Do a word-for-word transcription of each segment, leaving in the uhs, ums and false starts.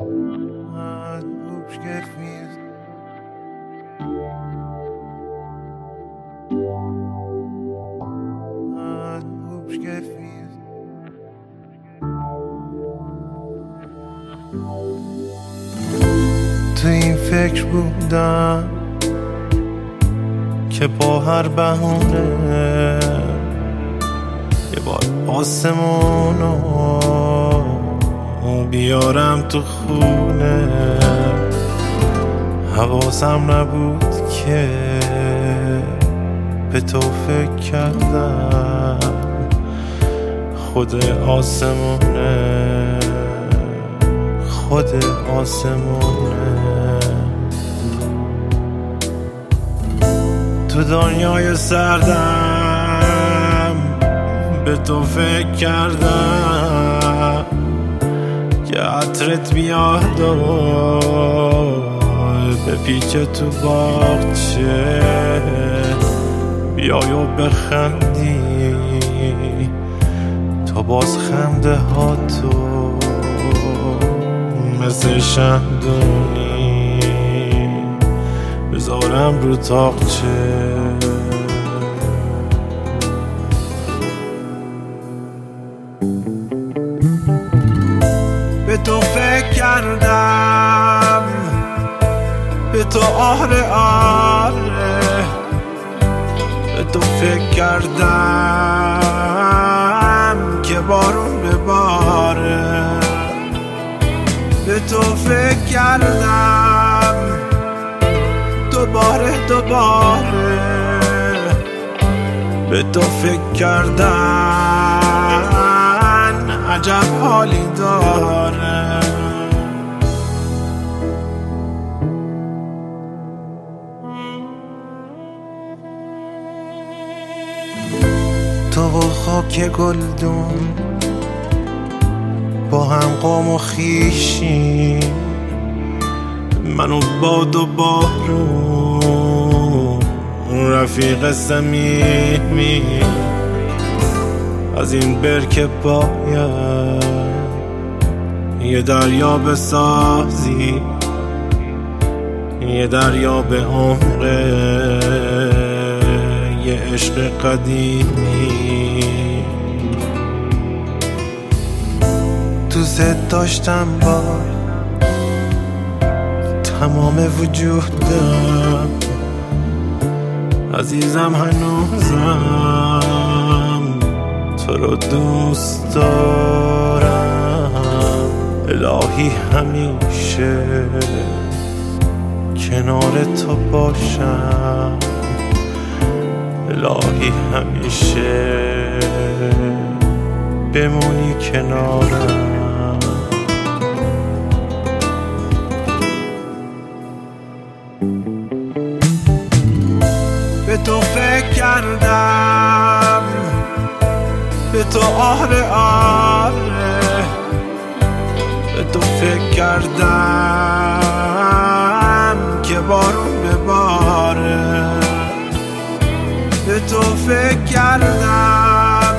تو این فکر بودم که با هر بهونه یه بار آسمونو بیارم تو خونه. حواسم نبود که به تو فکر کردم خود آسمونه، خود آسمونه. تو دنیای سردم به تو فکر کردم که عطرت بیاد و به پیچه تو باغچه بیای و بخندی. تو باز خنده ها تو مثل شهدونی بذارم رو تاقچه. به تو فکر کردم، به تو آره آره، به تو فکر کردم که بارون بباره. به تو فکر کردم دوباره دوباره، به تو فکر کردن عجب حالی داره. تو و خاک گلدون با هم قوم و خیشی، منو باد و بارون رفیق صمیمی. از این برکه باید یه دریا بسازی، یه دریا به عمق یه عشق قدیمی. دوست داشتم با تمام وجودم، عزیزم هنوزم تو رو دوست دارم. الهی همیشه کنار تو باشم، الهی همیشه بمونی کنارم. به تو فکر کردم، به تو آره آره، به تو فکر کردم که بارون بباره. به تو فکر کردم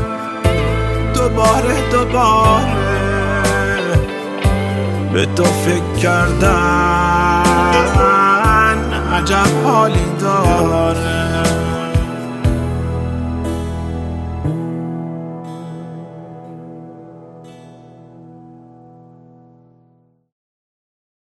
دوباره دوباره، به تو فکر کردن عجب حالی داره.